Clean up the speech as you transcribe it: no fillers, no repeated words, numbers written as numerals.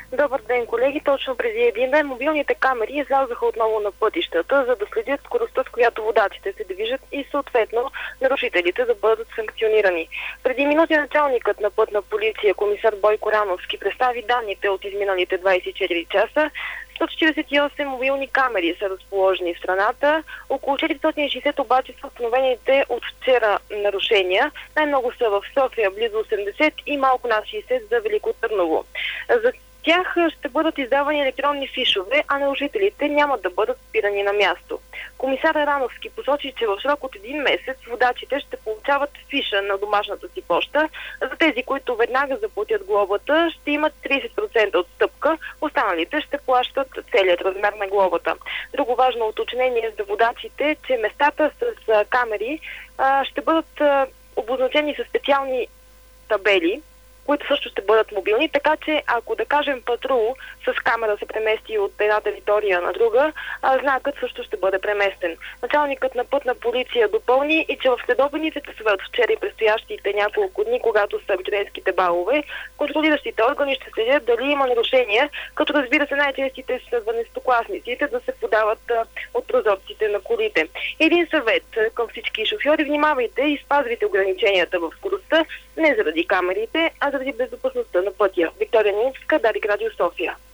Добър ден, колеги. Точно преди един ден мобилните камери излязоха отново на пътищата, за да следят скоростта, с която водачите се движат и съответно нарушителите да бъдат санкционирани. Преди минути началникът на Пътна полиция, комисар Бойко Рановски, представи данните от изминалите 24 часа. 148 мобилни камери са разположени в страната. Около 460 обаче са установените от вчера нарушения. Най-много са в София, близо 80 и малко над 60 за Велико Търново. За тях ще бъдат издавани електронни фишове, а нарушителите няма да бъдат спирани на място. Комисар Рановски посочи, че в срок от един месец водачите ще получават фиша на домашната си поща. За тези, които веднага заплатят глобата, ще имат 30% отстъпка, останалите ще плащат целият размер на глобата. Друго важно уточнение за водачите е, че местата с камери ще бъдат обозначени със специални табели, които също ще бъдат мобилни, така че ако, да кажем, патрул с камера се премести от една територия на друга, знакът също ще бъде преместен. Началникът на Пътна полиция допълни и че в следобедните часове от вчера и предстоящите няколко дни, когато са абитуриентските балове, контролиращите органи ще следят дали има нарушения, като разбира се най-честите са 12-класниците да се подават от прозорците на колите. Един съвет към всички шофьори: внимавайте и спазвайте ограниченията в скоростта, не заради камерите, а заради безопасността на пътя. Виктория Нинска, Дарик Радио София.